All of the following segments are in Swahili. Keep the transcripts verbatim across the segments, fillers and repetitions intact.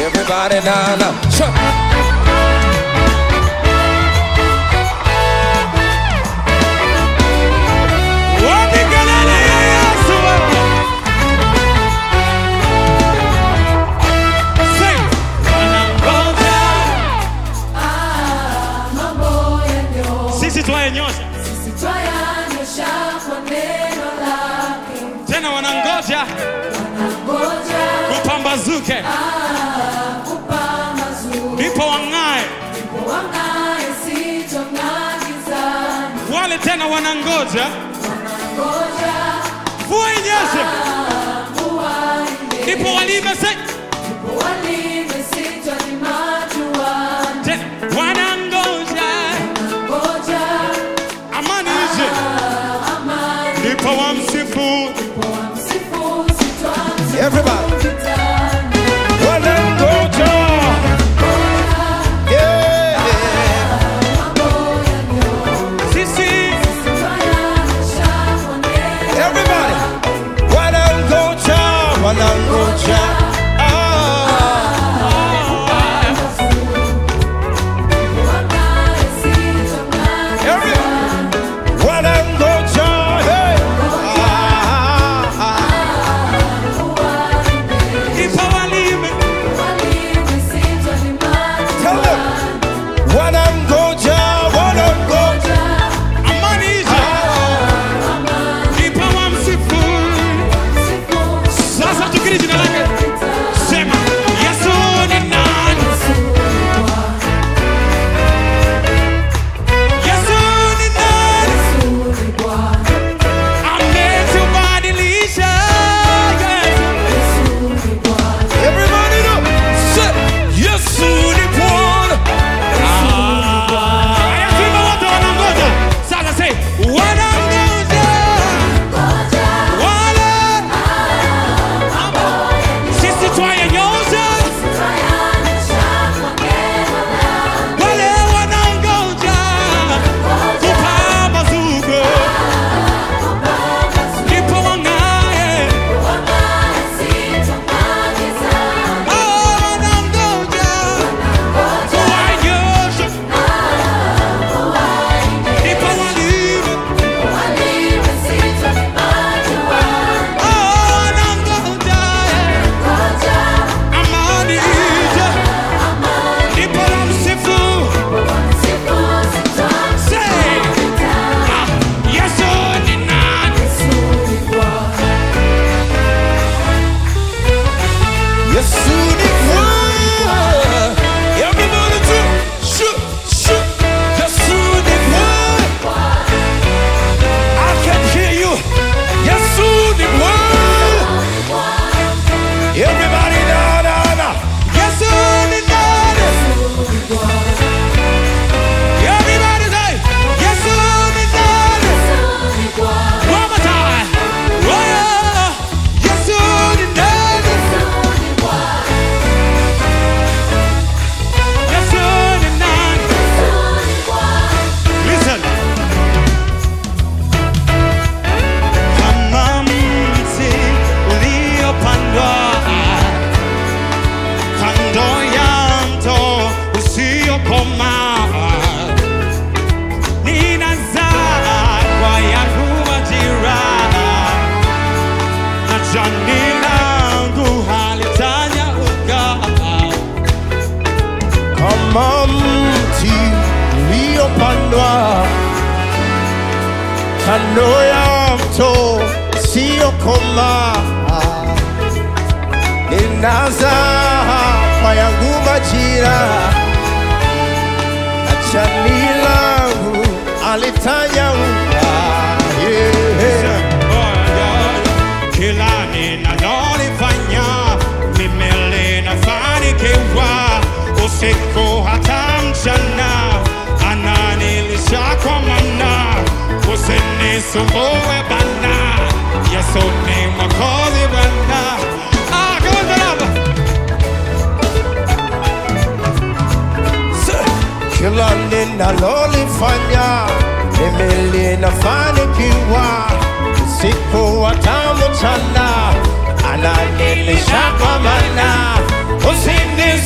Everybody now, now. Sure. Sisi twanyosha. Sisi twanyosha kwa neno lake. Tena wanangoja. Wanangoja. Kupambazuke. Ah, kupambazuke. Ndipo wang'ae. Ndipo wang'ae sitong'aa gizani. Wale tena wanangoja. Wanangoja. Mvua inyeshe. Ah, mvua inyeshe. Ndipo walime se. Ndipo walime sitalima juani. Tena wanangoja. Wanangoja. Amani ije. Ndipo wamsifu. Everybody. Wanangoja. Yeah. Sisi. Everybody. Wanangoja. Wanangoja. Kando ya mto sio koma, ninazama yangu majira, na jani langu alitanyauka. Kila ninalolifanya mimi linafanikiwa, usiku hata mchana ananilisha kwa mana. Usinisumbue bana, Yesu ni mwokozi bana. Ah, come on baba. Kila ninalolifanya mimi linafanikiwa, usiku hata mchana ananilisha kwa mana. Usinisumbue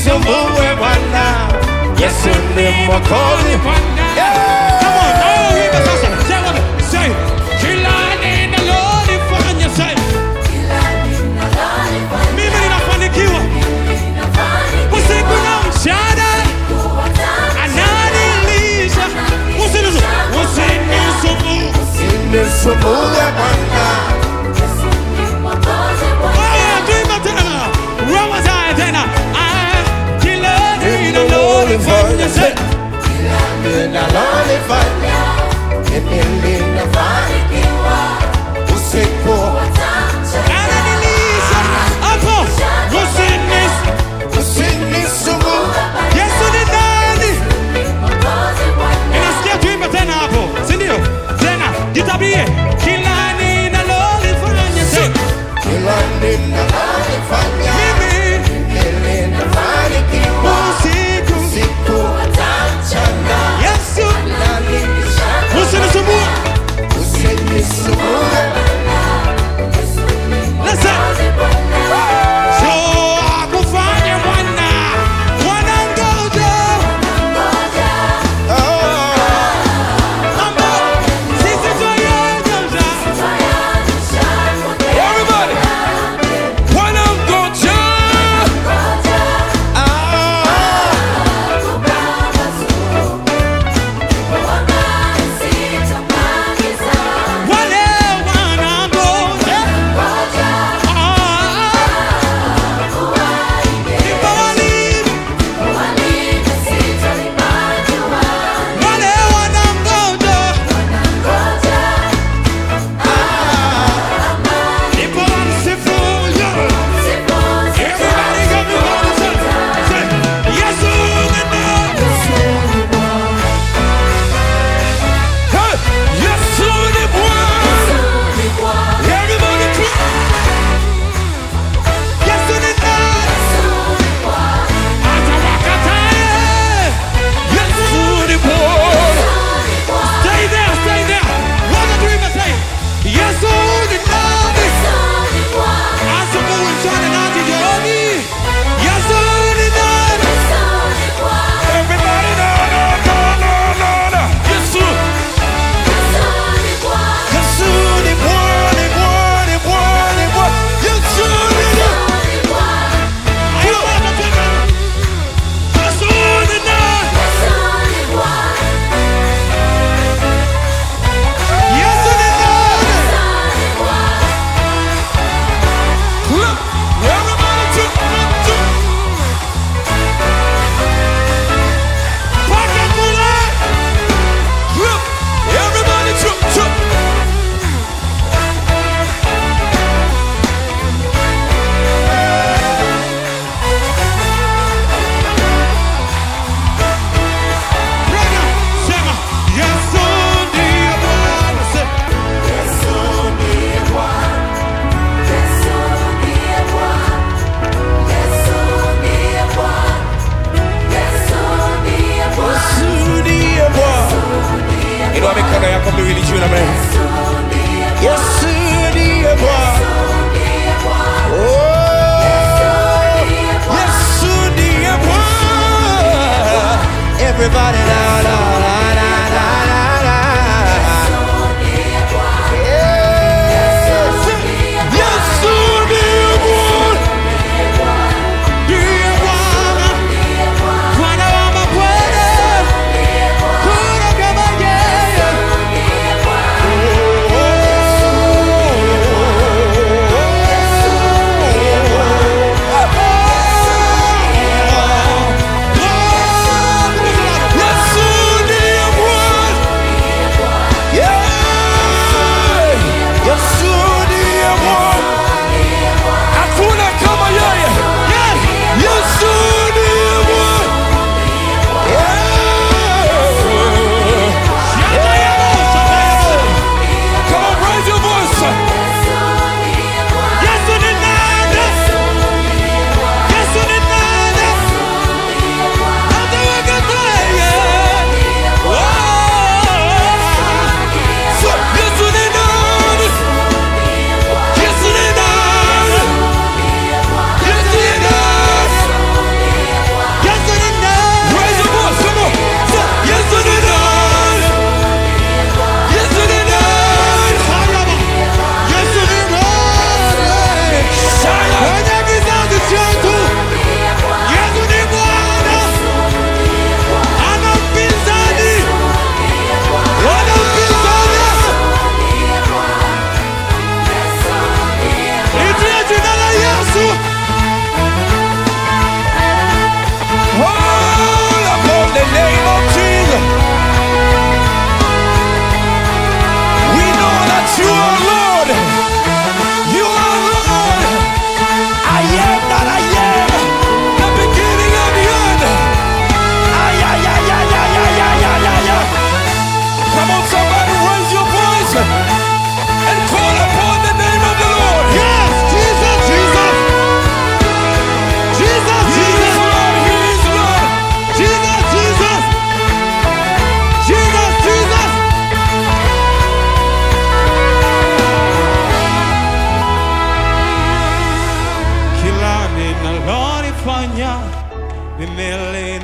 Mwokozi. Yeah. Come on, now hear the sasa. Say what? Say, kila ninalolifanya, say, mimi ninafanikiwa usiku na mchana, ananilisha. Usinisu, usinisumbue. Usinisumbue Bwana. Oh, tuimba tena. Ramadhani tena. Ah, kila ninalolifanya, say, Ninalolifanya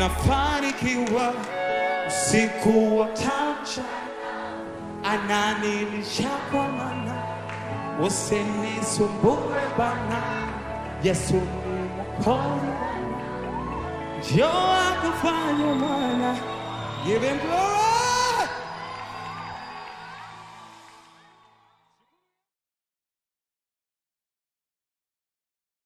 ninafanikiwa usiku wa tacha, ananilisha kwa mana, usinisumbue bana, Yesu ni Mwokozi, njoo akufanye mwana, give him glory.